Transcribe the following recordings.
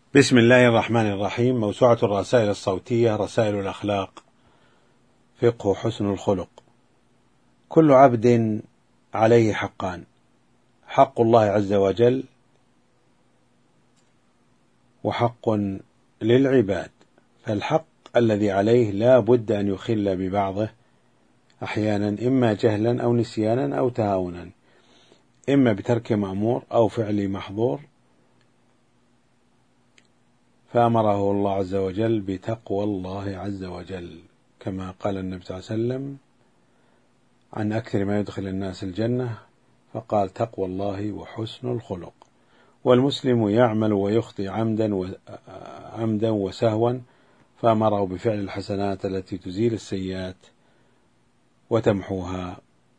بسم الله الرحمن الرحيم. موسوعة الرسائل الصوتية، رسائل الأخلاق، فقه حسن الخلق. كل عبد عليه حقان: حق الله عز وجل وحق للعباد. فالحق الذي عليه لا بد أن يخل ببعضه أحيانا، إما جهلا أو نسيانا أو تهاونا، إما بترك مأمور أو فعل محظور. فأمره الله عز وجل بتقوى الله عز وجل، كما قال النبي صلى الله عليه وسلم عن أكثر ما يدخل الناس الجنة، فقال: تقوى الله وحسن الخلق. والمسلم يعمل ويخطئ عمدا وسهوا، فأمره بفعل الحسنات التي تزيل السيئات وتمحوها.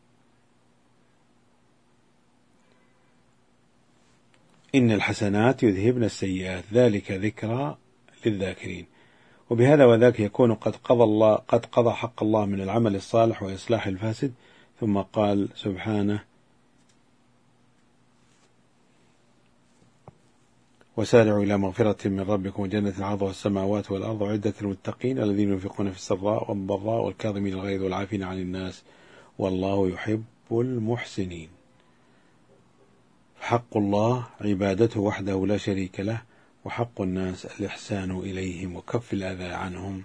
إن الحسنات يذهبن السيئات، ذلك ذكرى للذاكرين. وبهذا وذاك يكون قد قضى حق الله من العمل الصالح وإصلاح الفاسد. ثم قال سبحانه: وسارعوا إلى مغفرة من ربكم وجنة عرضها السماوات والأرض أعدت للمتقين الذين ينفقون في السراء والضراء والكاظمين الغيظ والعافين عن الناس والله يحب المحسنين. حق الله عبادته وحده لا شريك له، وحق الناس الإحسان إليهم وكف الأذى عنهم.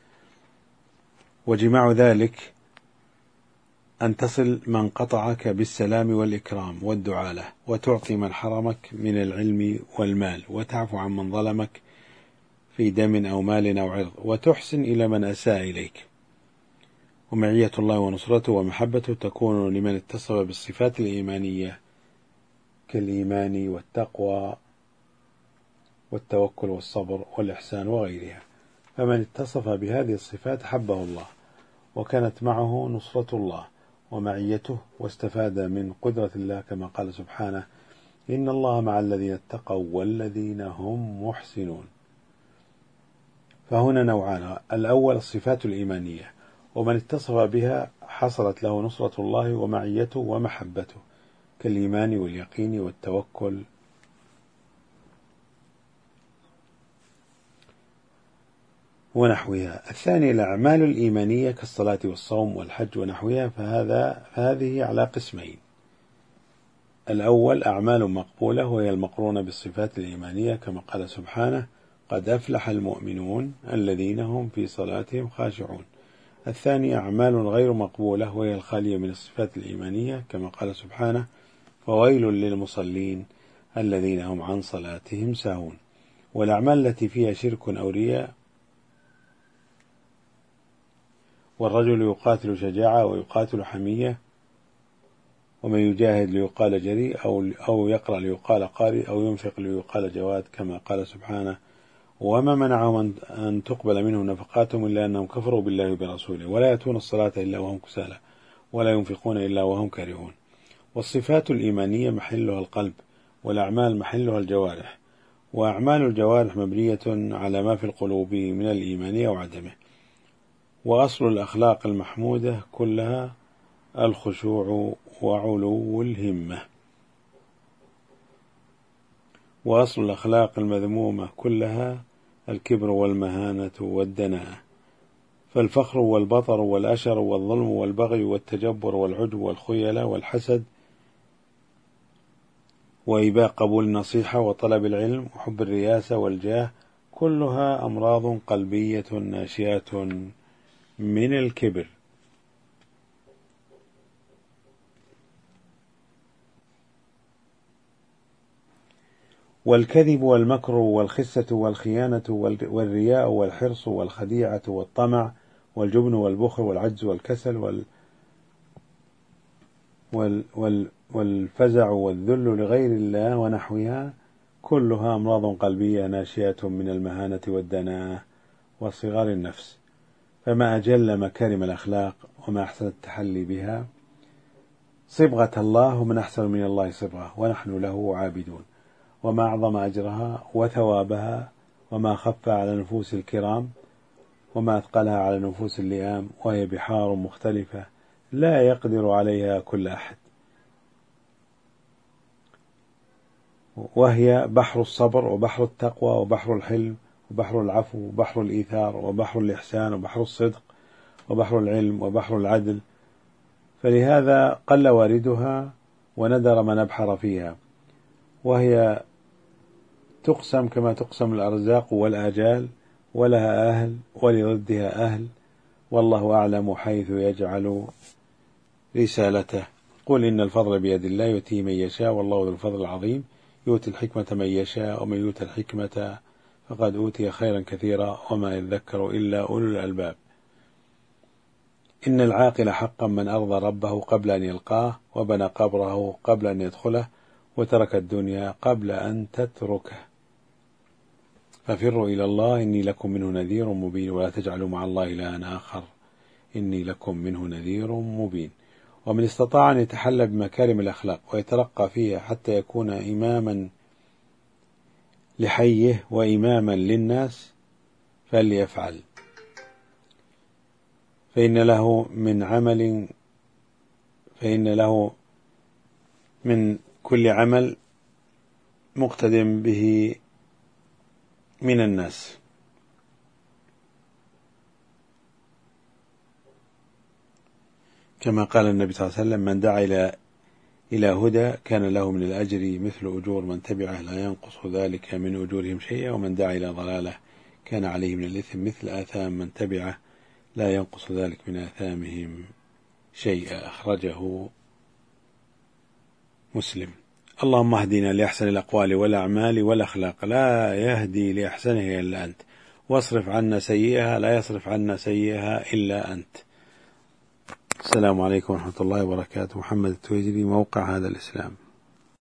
وجماع ذلك أن تصل من قطعك بالسلام والإكرام والدعاء له، وتعطي من حرمك من العلم والمال، وتعفو عن من ظلمك في دم أو مال أو عرض، وتحسن إلى من أساء إليك. ومعية الله ونصرته ومحبته تكون لمن اتصف بالصفات الإيمانية كالإيمان والتقوى والتوكل والصبر والإحسان وغيرها. فمن اتصف بهذه الصفات حبه الله، وكانت معه نصرة الله ومعيته، واستفاد من قدرة الله، كما قال سبحانه: إن الله مع الذين اتقوا والذين هم محسنون. فهنا نوعان: الأول الصفات الإيمانية، ومن اتصف بها حصلت له نصرة الله ومعيته ومحبته كالإيمان واليقين والتوكل. ونحوها. الثاني الأعمال الإيمانية كالصلاة والصوم والحج ونحوها، فهذه على قسمين: الأول أعمال مقبولة وهي المقرونة بالصفات الإيمانية، كما قال سبحانه: قد أفلح المؤمنون الذين هم في صلاتهم خاشعون. الثاني أعمال غير مقبولة وهي الخالية من الصفات الإيمانية، كما قال سبحانه: فويل للمصلين الذين هم عن صلاتهم ساهون. والأعمال التي فيها شرك أو رياء: والرجل يقاتل شجاعة ويقاتل حمية، ومن يجاهد ليقال جريء أو يقرأ ليقال قارئ أو ينفق ليقال جواد، كما قال سبحانه: وما منعهم أن تقبل منهم نفقاتهم إلا أنهم كفروا بالله وبرسوله ولا يأتون الصلاة إلا وهم كسالى ولا ينفقون إلا وهم كارهون. والصفات الإيمانية محلها القلب، والأعمال محلها الجوارح، وأعمال الجوارح مبنية على ما في القلوب من الإيمان وعدمه. وأصل الأخلاق المحمودة كلها الخشوع وعلو الهمة، وأصل الأخلاق المذمومة كلها الكبر والمهانة والدناءة. فالفخر والبطر والأشر والظلم والبغي والتجبر والعجب والخيلة والحسد وإباء قبول النصيحة وطلب العلم وحب الرياسة والجاه كلها أمراض قلبية ناشئة من الكبر. والكذب والمكر والخسة والخيانة والرياء والحرص والخديعة والطمع والجبن والبخل والعجز والكسل والفزع والذل لغير الله ونحوها كلها أمراض قلبية ناشئة من المهانة والدناءة وصغار النفس. فما أجل مكارم الأخلاق وما أحسن التحلي بها. صبغة الله، ومن أحسن من الله صبغة ونحن له عابدون. وما أعظم أجرها وثوابها، وما خف على نفوس الكرام وما أثقلها على نفوس اللئام، وهي بحار مختلفة لا يقدر عليها كل أحد. وهي بحر الصبر وبحر التقوى وبحر الحلم وبحر العفو وبحر الإيثار وبحر الإحسان وبحر الصدق وبحر العلم وبحر العدل، فلهذا قل واردها وندر من أبحر فيها، وهي تقسم كما تقسم الأرزاق والآجال، ولها أهل ولضدها أهل، والله أعلم حيث يجعل رسالته. قل إن الفضل بيد الله يؤتيه من يشاء والله ذو الفضل العظيم، يؤتي الحكمة من يشاء ومن يؤتى الحكمة فقد أوتي خيرا كثيرا وما يذكر إلا أولو الألباب. إن العاقل حقا من أرضى ربه قبل أن يلقاه وبنى قبره قبل أن يدخله وترك الدنيا قبل أن تتركه، ففروا إلى الله إني لكم منه نذير مبين، ولا تجعلوا مع الله إلها آخر إني لكم منه نذير مبين. ومن استطاع أن يتحلى بمكارم الأخلاق ويترقى فيها حتى يكون إماما لحيه وإماما للناس فليفعل، فإن له من كل عمل مقتد به من الناس. كما قال النبي صلى الله عليه وسلم: من دعا إلى هدى كان له من الأجر مثل أجور من تبعه لا ينقص ذلك من أجورهم شيئا، ومن دعا إلى ضلالة كان عليه من الإثم مثل آثام من تبعه لا ينقص ذلك من آثامهم شيئا. أخرجه مسلم. اللهم اهدنا لأحسن الأقوال والأعمال والأخلاق، لا يهدي لأحسنها إلا أنت، واصرف عنا سيئها، لا يصرف عنا سيئها إلا أنت. السلام عليكم ورحمة الله وبركاته. محمد التويجري، موقع هذا الإسلام.